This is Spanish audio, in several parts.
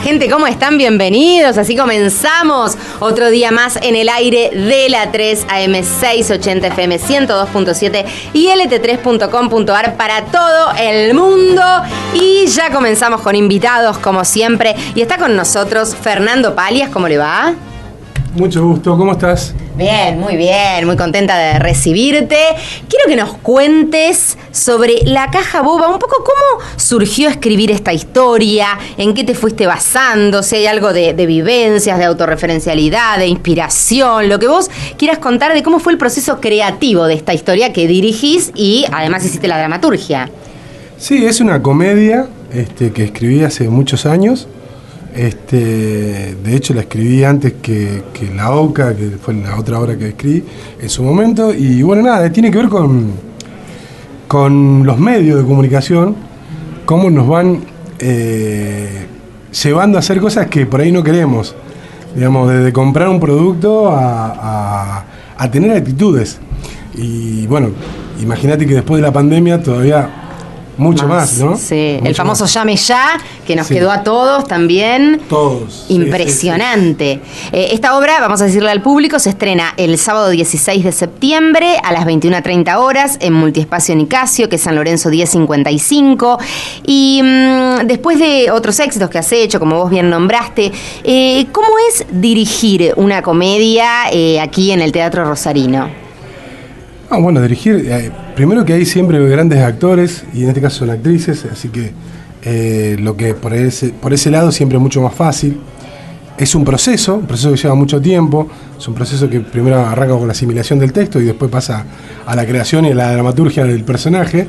gente, ¿cómo están? Bienvenidos. Así comenzamos otro día más en el aire de la 3 AM 680 FM 102.7 y lt3.com.ar para todo el mundo. Y ya comenzamos con invitados, como siempre. Y está con nosotros Fernando Palias. ¿Cómo le va? Mucho gusto, ¿cómo estás? Bien, muy contenta de recibirte. Quiero que nos cuentes sobre La Caja Boba, un poco cómo surgió escribir esta historia, en qué te fuiste basando, si hay algo de vivencias, de autorreferencialidad, de inspiración, lo que vos quieras contar de cómo fue el proceso creativo de esta historia que dirigís y además hiciste la dramaturgia. Sí, es una comedia que escribí hace muchos años. De hecho la escribí antes que La Oca, que fue la otra obra que escribí en su momento. Y bueno, nada, tiene que ver con los medios de comunicación, cómo nos van llevando a hacer cosas que por ahí no queremos. Digamos, desde comprar un producto a tener actitudes. Y bueno, imagínate que después de la pandemia todavía mucho más, ¿no? Sí, mucho el famoso más. Llame Ya, que nos quedó a todos también. Todos. Impresionante. Sí. Esta obra, vamos a decirle al público, se estrena el sábado 16 de septiembre a las 21:30 horas en Multiespacio Nicasio, que es San Lorenzo 1055. Y después de otros éxitos que has hecho, como vos bien nombraste, ¿cómo es dirigir una comedia aquí en el Teatro Rosarino? Bueno, dirigir, primero que hay siempre grandes actores, y en este caso son actrices, así que lo que por ese lado siempre es mucho más fácil. Es un proceso que lleva mucho tiempo, es un proceso que primero arranca con la asimilación del texto y después pasa a la creación y a la dramaturgia del personaje.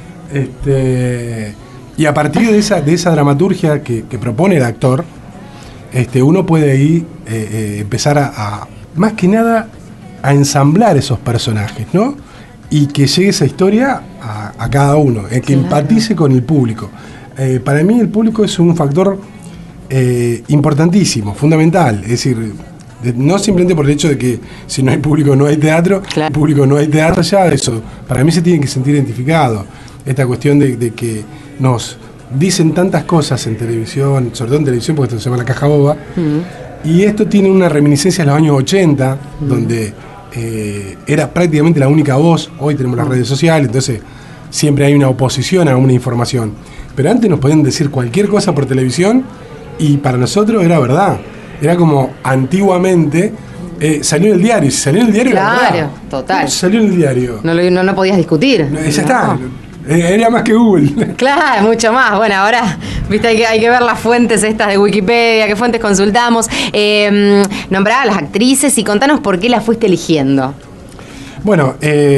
Y a partir de esa dramaturgia que propone el actor, uno puede ahí empezar a, más que nada, a ensamblar esos personajes, ¿no? Y que llegue esa historia a cada uno, que empatice con el público. Para mí el público es un factor importantísimo, fundamental. Es decir, no simplemente por el hecho de que si no hay público no hay teatro, claro. El público no hay teatro, ya eso, para mí se tiene que sentir identificado. Esta cuestión de que nos dicen tantas cosas en televisión, sobre todo en televisión porque esto se llama La Caja Boba, y esto tiene una reminiscencia de los años 80, donde era prácticamente la única voz. Hoy tenemos las redes sociales, entonces siempre hay una oposición a una información. Pero antes nos podían decir cualquier cosa por televisión y para nosotros era verdad. Era como antiguamente salió en el diario. Si salió en el diario, claro, era verdad. Total. Salió en el diario. No podías discutir. Ya está. Era más que Google. Claro, mucho más. Bueno, ahora, viste, hay que ver las fuentes estas de Wikipedia, qué fuentes consultamos. Nombrá a las actrices y contanos por qué las fuiste eligiendo. Bueno,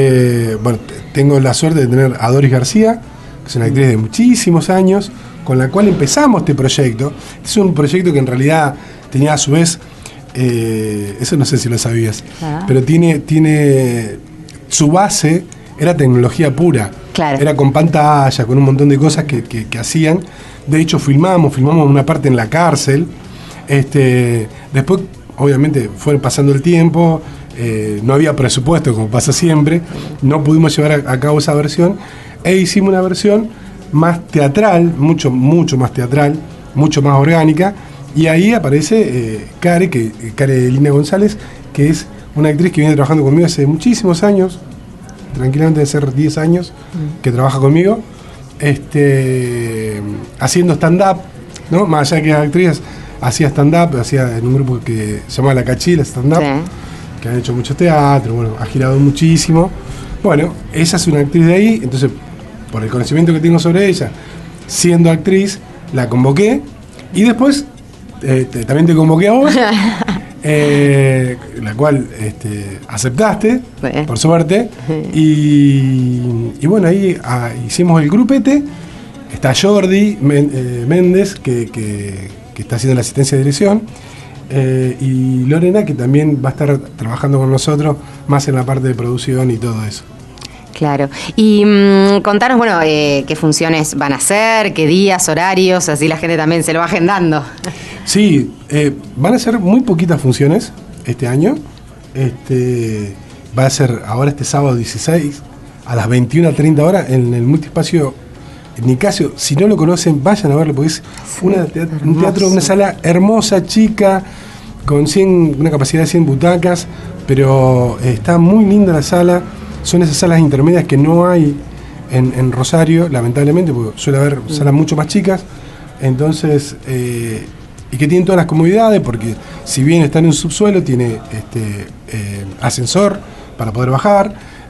tengo la suerte de tener a Doris García, que es una actriz de muchísimos años, con la cual empezamos este proyecto. Es un proyecto que en realidad tenía a su vez, eso no sé si lo sabías, pero tiene su base, era tecnología pura. Claro. Era con pantalla, con un montón de cosas que hacían. De hecho, filmamos una parte en la cárcel. Después, obviamente, fue pasando el tiempo, no había presupuesto, como pasa siempre, no pudimos llevar a cabo esa versión, e hicimos una versión más teatral, mucho más teatral, mucho más orgánica, y ahí aparece Care Lina González, que es una actriz que viene trabajando conmigo hace muchísimos años, tranquilamente de ser 10 años que trabaja conmigo, haciendo stand-up, ¿no? Más allá de que es actriz, hacía stand-up, hacía en un grupo que se llama La Cachila Stand-up, que han hecho mucho teatro, bueno, ha girado muchísimo. Bueno, ella es una actriz de ahí, entonces, por el conocimiento que tengo sobre ella, siendo actriz, la convoqué, y después también te convoqué a vos, la cual aceptaste, por suerte, y bueno, ahí hicimos el grupete. Está Jordi Méndez, que está haciendo la asistencia de dirección, y Lorena, que también va a estar trabajando con nosotros más en la parte de producción y todo eso. Claro. Y contanos, bueno, qué funciones van a hacer, qué días, horarios, así la gente también se lo va agendando. Sí, van a ser muy poquitas funciones este año. Va a ser ahora este sábado 16 a las 21:30 horas en el Multiespacio Nicasio, si no lo conocen, vayan a verlo, porque es un teatro, una sala hermosa, chica, con una capacidad de 100 butacas, pero está muy linda la sala. Son esas salas intermedias que no hay en Rosario, lamentablemente, porque suele haber salas mucho más chicas. Entonces, y que tienen todas las comodidades, porque si bien está en un subsuelo, tiene ascensor para poder bajar,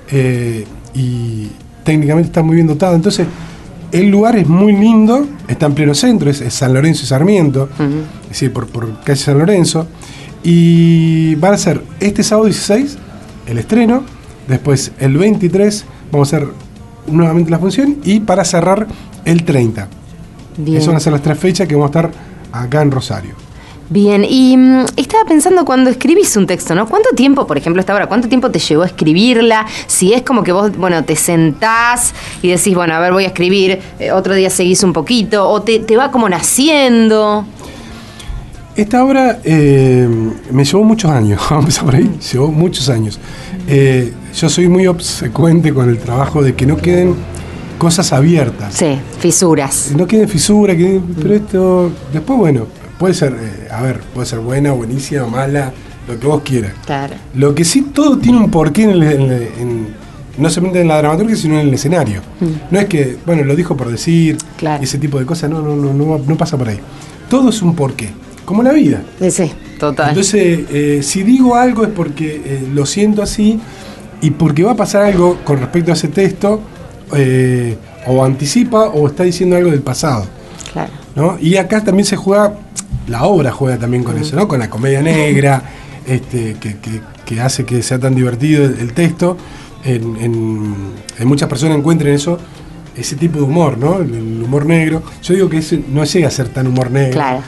y técnicamente está muy bien dotado. Entonces, el lugar es muy lindo, está en pleno centro, es San Lorenzo y Sarmiento, es decir, por calle San Lorenzo, y van a ser este sábado 16 el estreno, después el 23 vamos a hacer nuevamente la función, y para cerrar el 30. Bien. Esas van a ser las 3 fechas que vamos a estar acá en Rosario. Bien, y estaba pensando cuando escribís un texto, ¿no? ¿Cuánto tiempo, por ejemplo, esta obra, cuánto tiempo te llevó a escribirla? Si es como que vos, bueno, te sentás y decís, bueno, a ver, voy a escribir, otro día seguís un poquito, o te va como naciendo. Esta obra me llevó muchos años, vamos a empezar por ahí, llevó muchos años. Yo soy muy obsecuente con el trabajo de que no queden cosas abiertas. Sí, fisuras. No queden fisuras, pero esto, después, bueno, puede ser, puede ser buena, buenísima, mala, lo que vos quieras. Claro. Lo que sí, todo tiene un porqué no solamente en la dramaturgia, sino en el escenario. No es que, bueno, lo dijo por decir, claro, ese tipo de cosas, no pasa por ahí. Todo es un porqué, como la vida. Sí, total. Entonces, si digo algo es porque lo siento así, y porque va a pasar algo con respecto a ese texto, o anticipa o está diciendo algo del pasado. Claro. ¿No? Y acá también se juega, la obra juega también con eso, ¿no? Con la comedia negra, que hace que sea tan divertido el texto. En muchas personas encuentran ese tipo de humor, ¿no? El humor negro. Yo digo que ese no llega a ser tan humor negro. Claro.